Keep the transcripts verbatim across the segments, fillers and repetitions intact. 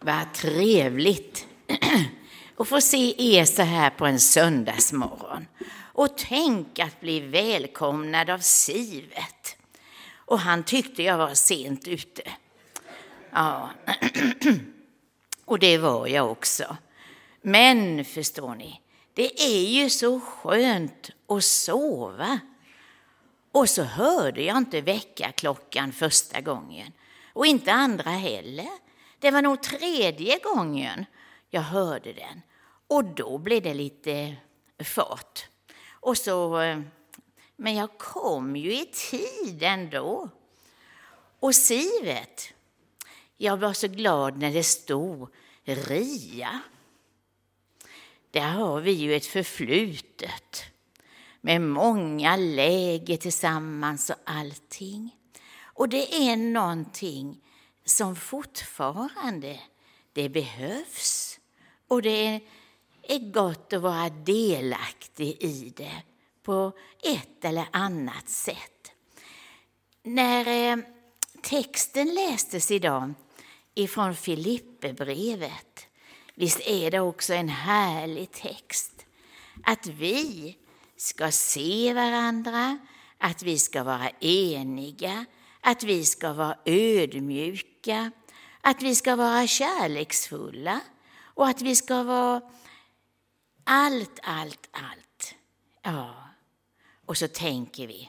Vad trevligt att få se er så här på en söndagsmorgon. Och tänk att bli välkomnad av Sivet. Och han tyckte jag var sent ute. Ja, och det var jag också. Men förstår ni, det är ju så skönt att sova. Och så hörde jag inte väckarklockan första gången. Och inte andra heller. Det var nog tredje gången jag hörde den. Och då blev det lite fart. Och så, men jag kom ju i tid ändå. Och Sivet, jag var så glad när det stod Ria. Där har vi ju ett förflutet. Med många läger tillsammans och allting. Och det är någonting som fortfarande det behövs. Och det är, är gott att vara delaktig i det på ett eller annat sätt. När eh, texten lästes idag ifrån Filipperbrevet, visst är det också en härlig text. Att vi ska se varandra, att vi ska vara eniga, att vi ska vara ödmjuka, att vi ska vara kärleksfulla och att vi ska vara allt, allt, allt. Ja, och så tänker vi,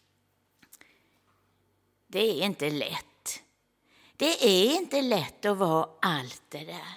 det är inte lätt. Det är inte lätt att vara allt det där.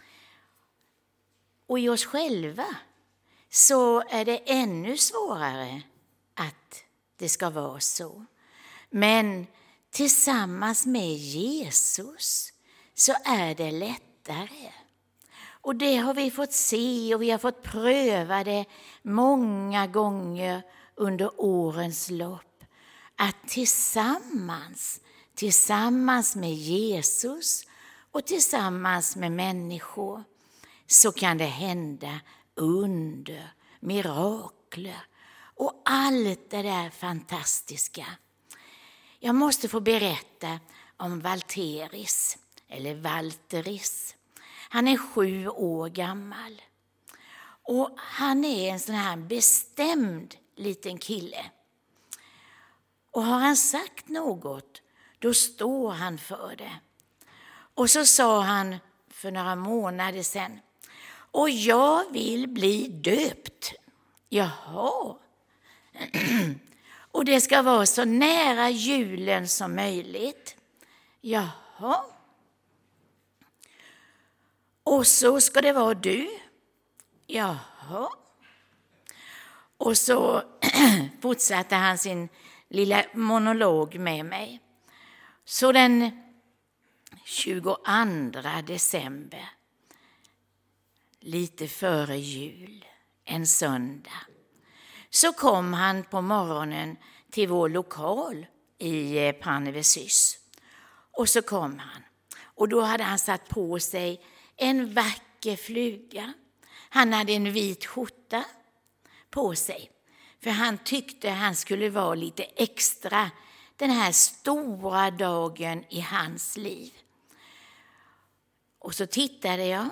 Och i oss själva så är det ännu svårare att det ska vara så. Men tillsammans med Jesus så är det lättare. Och det har vi fått se och vi har fått pröva det många gånger under årens lopp. Att tillsammans, tillsammans med Jesus och tillsammans med människor så kan det hända under, mirakler och allt det där fantastiska. Jag måste få berätta om Valteris, eller Valteris. Han är sju år gammal. Och han är en sån här bestämd liten kille. Och har han sagt något, då står han för det. Och så sa han för några månader sedan, och jag vill bli döpt. Jaha. Och det ska vara så nära julen som möjligt. Jaha. Och så ska det vara du. Jaha. Och så fortsatte han sin lilla monolog med mig. Så den tjugoandra december, lite före jul, en söndag, så kom han på morgonen till vår lokal i Panevesys. Och så kom han. Och då hade han satt på sig en vacker fluga. Han hade en vit skjorta på sig. För han tyckte han skulle vara lite extra den här stora dagen i hans liv. Och så tittade jag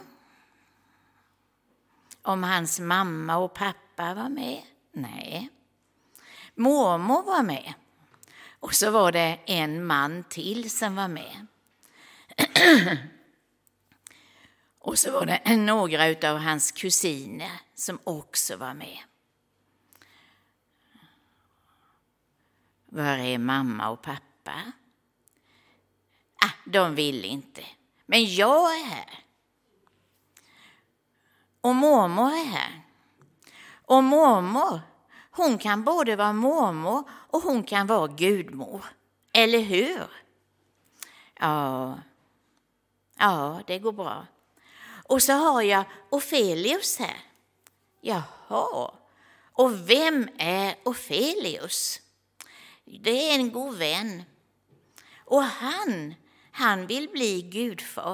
om hans mamma och pappa var med. Nej. Mormor var med. Och så var det en man till som var med. Och så var det några av hans kusiner som också var med. Var är mamma och pappa? Ah, de vill inte. Men jag är här. Och mormor är här. Och mormor, hon kan både vara mormor och hon kan vara gudmor. Eller hur? Ja, ja, det går bra. Och så har jag Ofelius här. Jaha, och vem är Ofelius? Det är en god vän. Och han, han vill bli gudfar.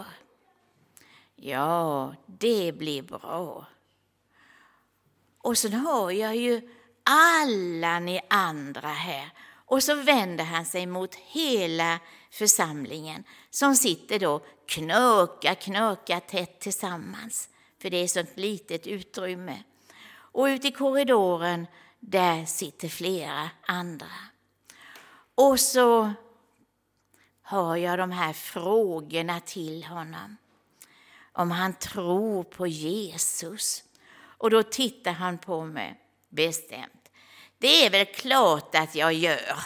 Ja, det blir bra. Och så har jag ju alla ni andra här. Och så vänder han sig mot hela församlingen som sitter då knöka, knöka tätt tillsammans. För det är sånt litet utrymme. Och ute i korridoren där sitter flera andra. Och så har jag de här frågorna till honom. Om han tror på Jesus. Och då tittar han på mig bestämt. Det är väl klart att jag gör.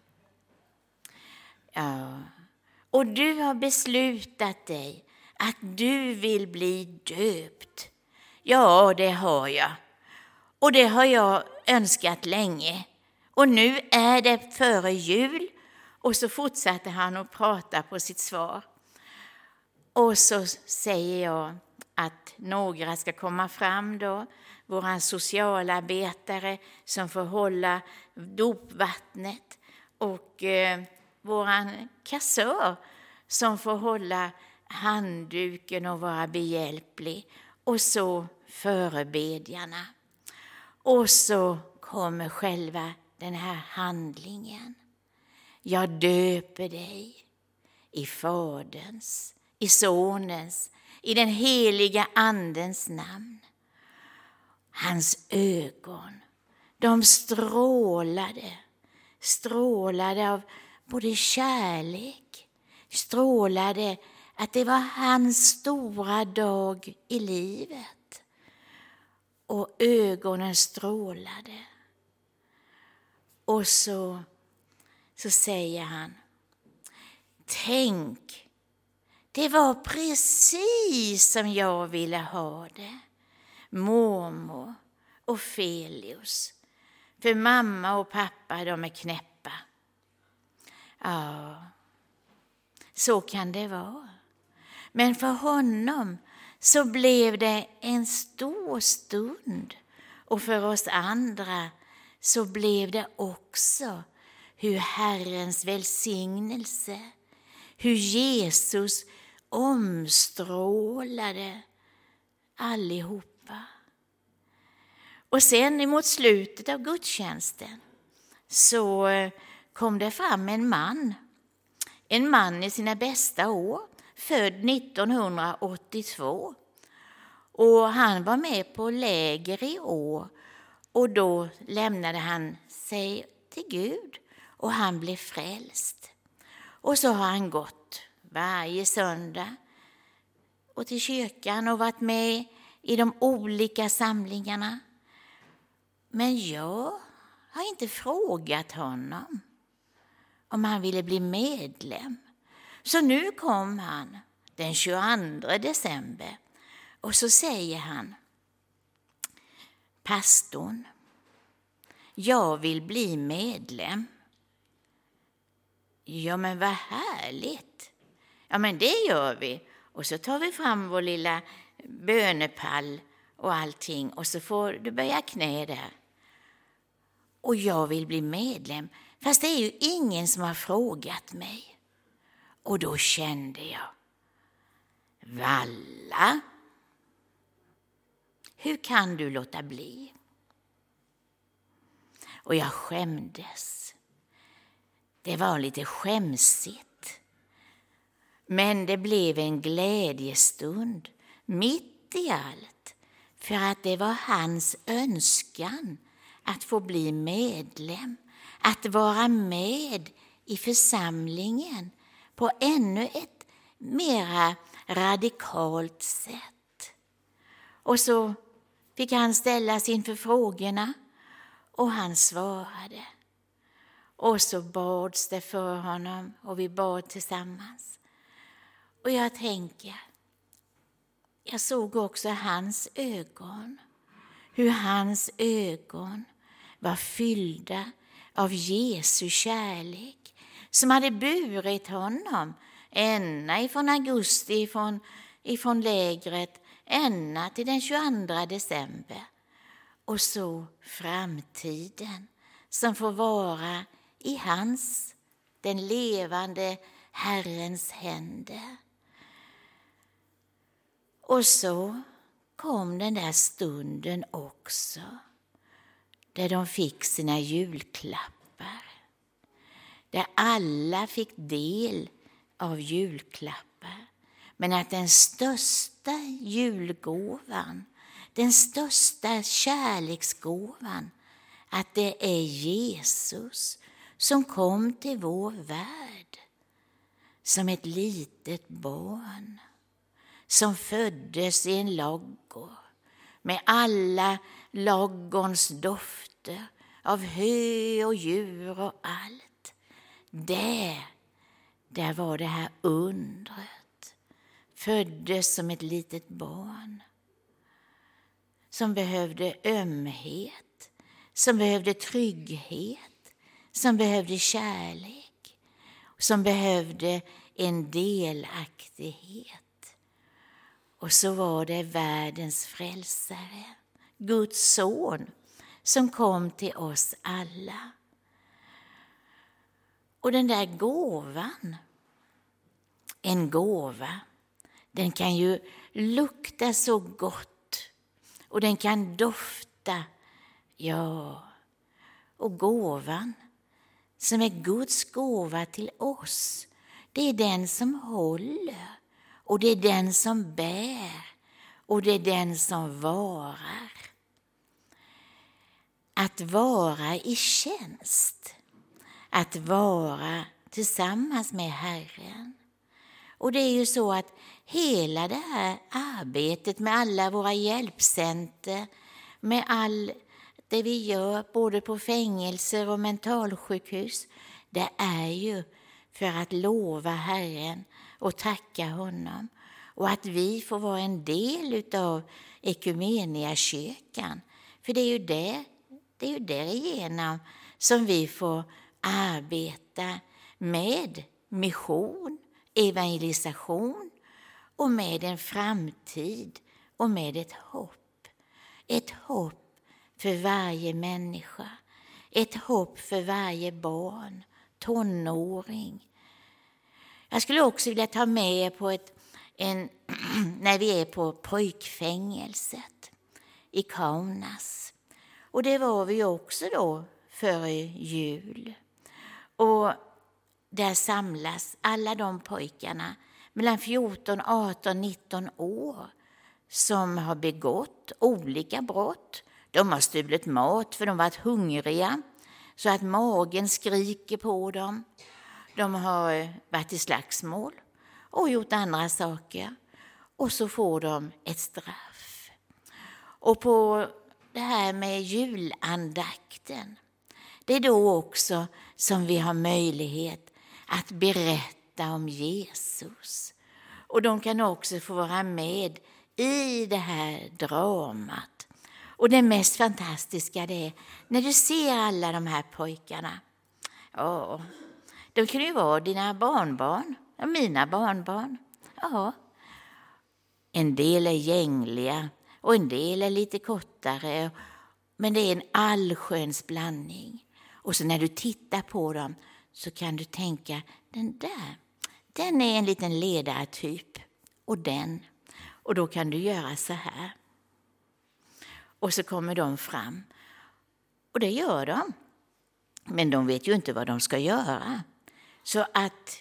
Ja. Och du har beslutat dig att du vill bli döpt. Ja, det har jag. Och det har jag önskat länge. Och nu är det före jul. Och så fortsatte han att prata på sitt svar. Och så säger jag att några ska komma fram då. Våran socialarbetare som får hålla dopvattnet. Och eh, våran kassör som får hålla handduken och vara behjälplig. Och så förebedjarna. Och så kommer själva den här handlingen. Jag döper dig i Faderns, i Sonens, i den heliga Andens namn. Hans ögon, de strålade, strålade av både kärlek, strålade att det var hans stora dag i livet. Och ögonen strålade. Och så, så säger han, tänk, det var precis som jag ville ha det. Mormor och Felius. För mamma och pappa, de är knäppa. Ja, så kan det vara. Men för honom så blev det en stor stund. Och för oss andra så blev det också hur Herrens välsignelse, hur Jesus omstrålade allihopa. Och sen emot slutet av gudstjänsten så kom det fram en man. En man i sina bästa år, född nittonhundraåttiotvå. Och han var med på läger i år. Och då lämnade han sig till Gud och han blev frälst. Och så har han gått varje söndag och till kyrkan och varit med i de olika samlingarna. Men jag har inte frågat honom om han ville bli medlem. Så nu kom han den tjugoandra december och så säger han, pastorn, jag vill bli medlem. Ja, men vad härligt. Ja, men det gör vi. Och så tar vi fram vår lilla bönepall och allting. Och så får du böja knä där. Och jag vill bli medlem. Fast det är ju ingen som har frågat mig. Och då kände jag, Valla, hur kan du låta bli? Och jag skämdes. Det var lite skämsigt. Men det blev en glädjestund mitt i allt. För att det var hans önskan att få bli medlem. Att vara med i församlingen på ännu ett mera radikalt sätt. Och så fick han ställas inför frågorna och han svarade. Och så bads det för honom och vi bad tillsammans. Och jag tänker, jag såg också hans ögon. Hur hans ögon var fyllda av Jesu kärlek. Som hade burit honom ända ifrån augusti, ifrån, ifrån lägret, ända till den tjugoandra december. Och så framtiden som får vara i hans, den levande Herrens händer. Och så kom den där stunden också, där de fick sina julklappar. där alla fick del av julklappar. Men att den största julgåvan, den största kärleksgåvan, att det är Jesus som kom till vår värld som ett litet barn, som föddes i en ladugård med alla ladugårdens dofter av hö och djur och allt. Där, där var det här undret. Föddes som ett litet barn som behövde ömhet, som behövde trygghet, som behövde kärlek, som behövde en delaktighet. Och så var det världens frälsare, Guds son, som kom till oss alla. Och den där gåvan, en gåva, den kan ju lukta så gott och den kan dofta, ja. Och gåvan som är Guds gåva till oss, det är den som håller och det är den som bär och det är den som varar. Att vara i tjänst, att vara tillsammans med Herren. Och det är ju så att hela det här arbetet med alla våra hjälpcenter, med all det vi gör både på fängelser och mentalsjukhus, det är ju för att lova Herren och tacka honom. Och att vi får vara en del av Ekumeniakyrkan. För det är ju det, det är ju därigenom som vi får arbeta med mission, evangelisation och med en framtid och med ett hopp. Ett hopp för varje människa, ett hopp för varje barn, tonåring. Jag skulle också vilja ta med er på ett, en, när vi är på pojkfängelset i Kaunas. Och det var vi också då före jul. Och där samlas alla de pojkarna mellan fjorton, arton, nitton år som har begått olika brott. De har stulit mat för de har varit hungriga så att magen skriker på dem. De har varit i slagsmål och gjort andra saker. Och så får de ett straff. Och på det här med julandakten, det är då också som vi har möjlighet att berätta om Jesus. Och de kan också få vara med i det här dramat. Och det mest fantastiska det är när du ser alla de här pojkarna. Ja, de kan ju vara dina barnbarn och mina barnbarn. Ja. En del är gängliga och en del är lite kortare. Men det är en allsköns blandning. Och så när du tittar på dem så kan du tänka, den där, den är en liten ledartyp. Och den. Och då kan du göra så här. Och så kommer de fram. Och det gör de. Men de vet ju inte vad de ska göra. Så att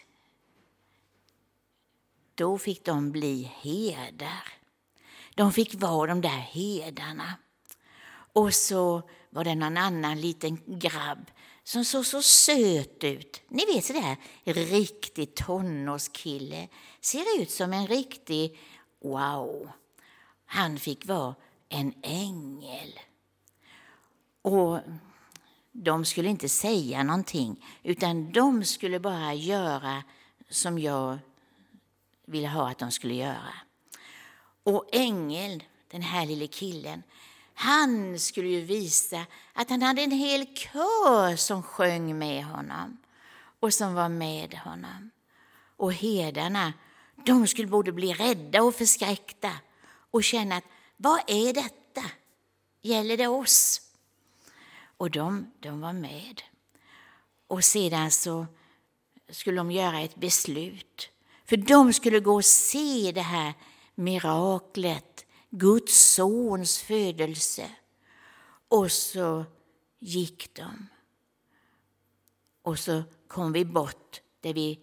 då fick de bli herdar. De fick vara de där herdarna. Och så var det någon annan liten grabb som såg så söt ut. Ni vet så där, riktig tonårskille. Ser ut som en riktig, wow. Han fick vara en ängel. Och de skulle inte säga någonting, utan de skulle bara göra som jag ville ha att de skulle göra. Och ängel, den här lille killen, han skulle ju visa att han hade en hel kör som sjöng med honom och som var med honom. Och herdarna, de skulle både bli rädda och förskräckta och känna att vad är detta? Gäller det oss? Och de, de var med. Och sedan så skulle de göra ett beslut. För de skulle gå och se det här miraklet, Guds sons födelse. Och så gick de. Och så kom vi bort där vi,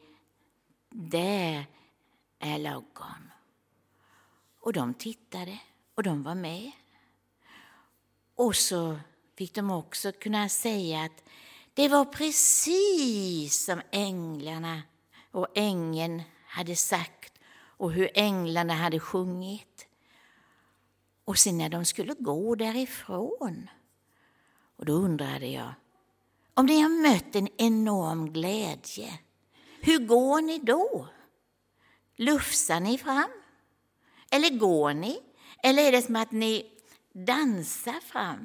där är loggan. Och de tittade och de var med. Och så fick de också kunna säga att det var precis som änglarna och ängeln hade sagt och hur änglarna hade sjungit. Och sen när de skulle gå därifrån, och då undrade jag, om ni har mött en enorm glädje, hur går ni då? Lufsar ni fram? Eller går ni? Eller är det som att ni dansar fram?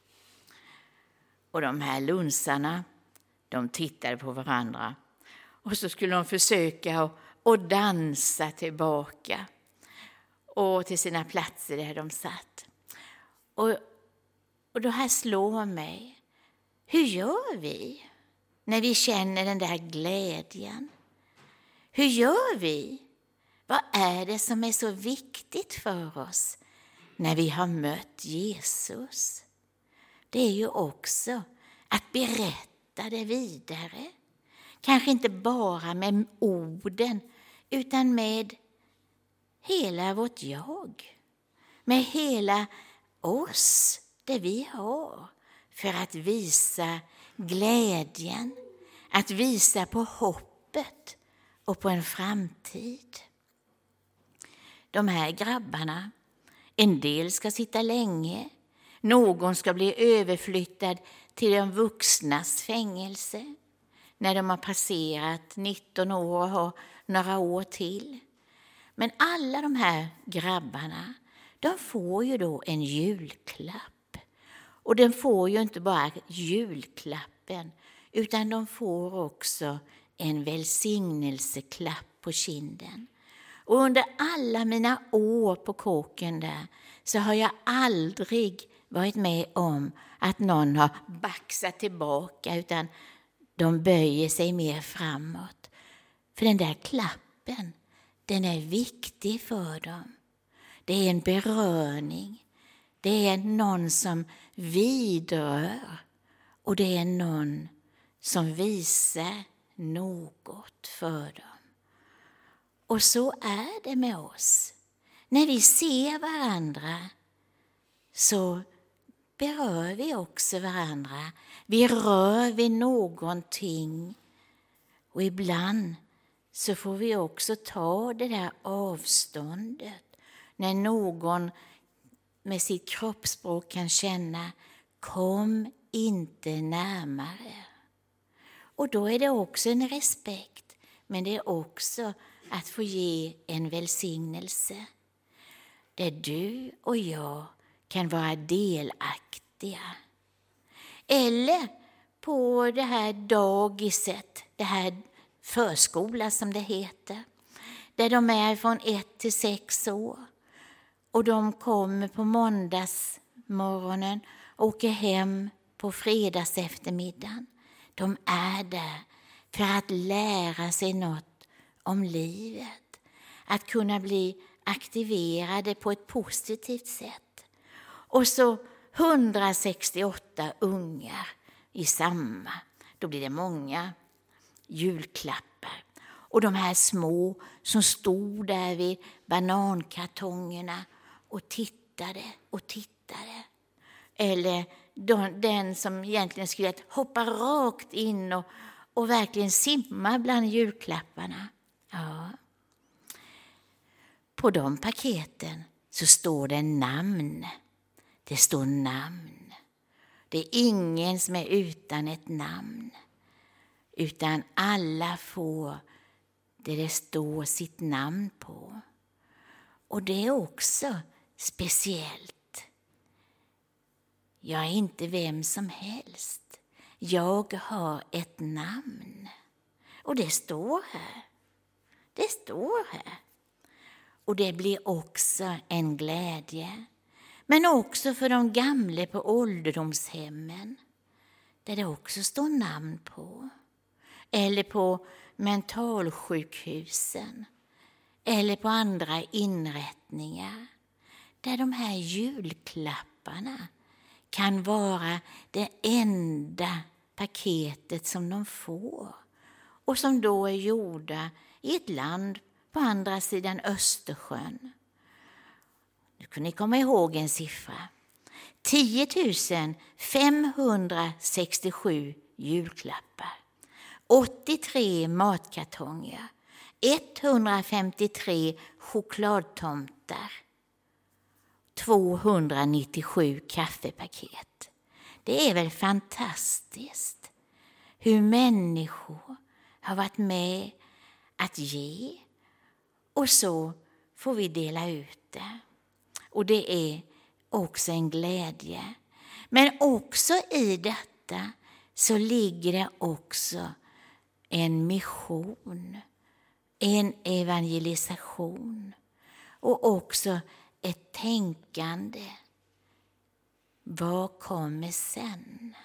Och de här lunsarna, de tittade på varandra. Och så skulle de försöka att dansa tillbaka. Och till sina platser där de satt. Och, och då här slår mig. Hur gör vi när vi känner den där glädjen? Hur gör vi? Vad är det som är så viktigt för oss när vi har mött Jesus? Det är ju också att berätta det vidare. Kanske inte bara med orden utan med hela vårt jag. Med hela oss, det vi har. För att visa glädjen, att visa på hoppet och på en framtid. De här grabbarna, en del ska sitta länge, någon ska bli överflyttad till de vuxnas fängelse när de har passerat nitton år och har några år till. Men alla de här grabbarna, de får ju då en julklapp. Och de får ju inte bara julklappen, utan de får också en välsignelseklapp på kinden. Och under alla mina år på kåken där så har jag aldrig varit med om att någon har baxat tillbaka, utan de böjer sig mer framåt. För den där klappen, den är viktig för dem. Det är en berörning. Det är någon som vidrör och det är någon som visar något för dem. Och så är det med oss. När vi ser varandra så berör vi också varandra. Vi rör vid någonting. Och ibland så får vi också ta det där avståndet. När någon med sitt kroppsspråk kan känna, kom inte närmare. Och då är det också en respekt, men det är också att få ge en välsignelse. Där du och jag kan vara delaktiga. Eller på det här dagiset, det här förskola som det heter. Där de är från ett till sex år. Och de kommer på måndagsmorgonen och åker hem på fredags eftermiddagen. De är där för att lära sig något om livet. Att kunna bli aktiverade på ett positivt sätt. Och så hundrasextioåtta ungar i samma. Då blir det många julklappar. Och de här små som stod där vid banankartongerna och tittade och tittade. Eller den som egentligen skulle hoppa rakt in och, och verkligen simma bland julklapparna. Ja. På de paketen så står det namn. Det står namn. Det är ingen som är utan ett namn. Utan alla får det det står sitt namn på. Och det är också speciellt. Jag är inte vem som helst. Jag har ett namn. Och det står här. Det står här. Och det blir också en glädje. Men också för de gamla på ålderdomshemmen. Där det också står namn på. Eller på mentalsjukhusen. Eller på andra inrättningar. Där de här julklapparna kan vara det enda paketet som de får. och som då är gjorda i ett land på andra sidan Östersjön. Nu kan ni komma ihåg en siffra. tio tusen femhundrasextiosju julklappar, åttiotre matkartonger, etthundrafemtiotre chokladtomtar, tvåhundranittiosju kaffepaket. Det är väl fantastiskt hur människor har varit med att ge, och så får vi dela ut det. Och det är också en glädje. Men också i detta så ligger det också en mission, en evangelisation och också ett tänkande. Vad kommer sen?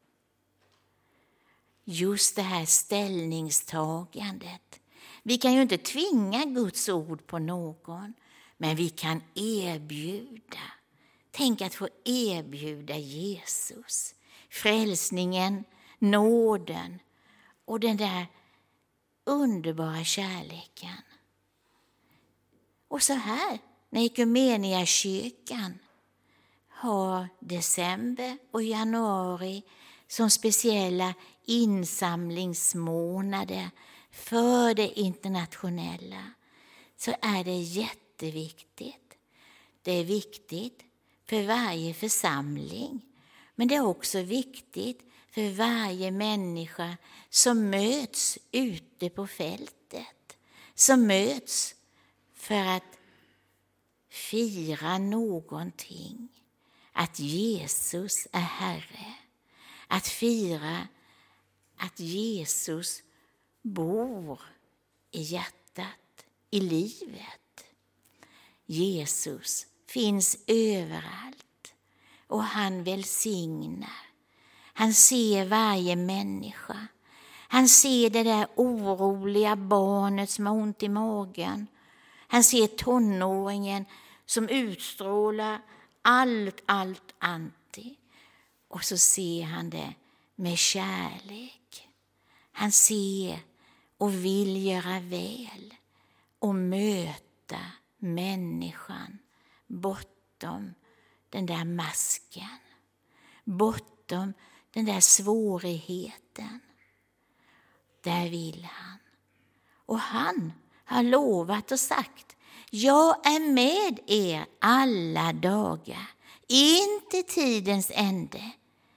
Just det här ställningstagandet. Vi kan ju inte tvinga Guds ord på någon, men vi kan erbjuda. Tänk att få erbjuda Jesus, frälsningen, nåden och den där underbara kärleken. Och så här, när Ekumeniakyrkan har december och januari som speciella insamlingsmånader för det internationella, så är det jätteviktigt. Det är viktigt för varje församling, men det är också viktigt för varje människa som möts ute på fältet, som möts för att fira någonting, att Jesus är Herre, att fira att Jesus bor i hjärtat, i livet. Jesus finns överallt och han välsignar. Han ser varje människa. Han ser det där oroliga barnet som har ont i magen. Han ser tonåringen som utstrålar allt, allt anti. Och så ser han det med kärlek. Han ser och vill göra väl och möta människan bortom den där masken, bortom den där svårigheten. Där vill han. Och han har lovat och sagt: jag är med er alla dagar, in till tidens ände.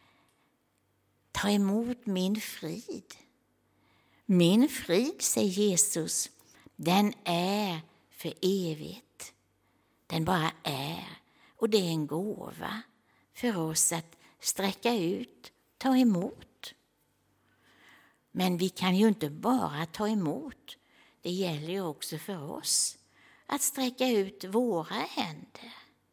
Ta emot min frid. Min frid, säger Jesus, den är för evigt. Den bara är. Och det är en gåva för oss att sträcka ut, ta emot. Men vi kan ju inte bara ta emot. Det gäller ju också för oss att sträcka ut våra händer.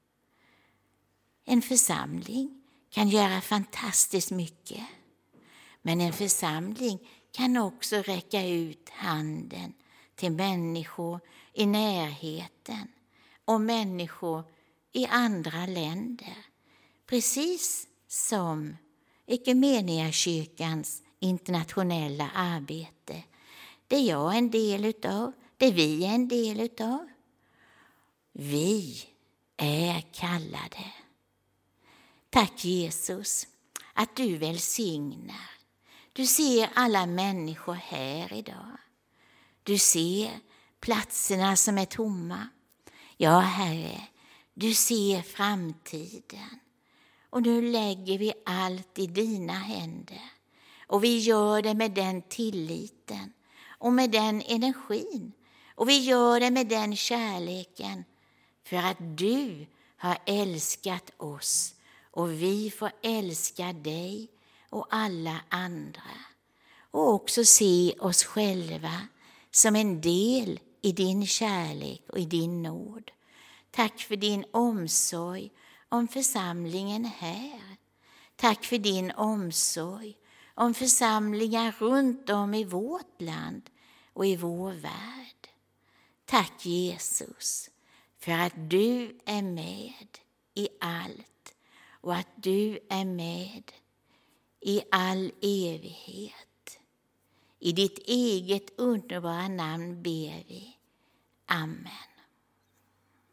En församling kan göra fantastiskt mycket. Men en församling kan också räcka ut handen till människor i närheten och människor i andra länder. Precis som Ekumeniakyrkans internationella arbete. Det är jag en del utav, det är vi en del utav. Vi är kallade. Tack Jesus att du välsignar. Du ser alla människor här idag. Du ser platserna som är tomma. Ja, Herre, du ser framtiden. Och nu lägger vi allt i dina händer. Och vi gör det med den tilliten och med den energin. Och vi gör det med den kärleken för att du har älskat oss. Och vi får älska dig och alla andra. Och också se oss själva som en del i din kärlek och i din nåd. Tack för din omsorg om församlingen här. Tack för din omsorg om församlingar runt om i vårt land och i vår värld. Tack Jesus för att du är med i allt och att du är med i all evighet. I ditt eget underbara namn ber vi. Amen.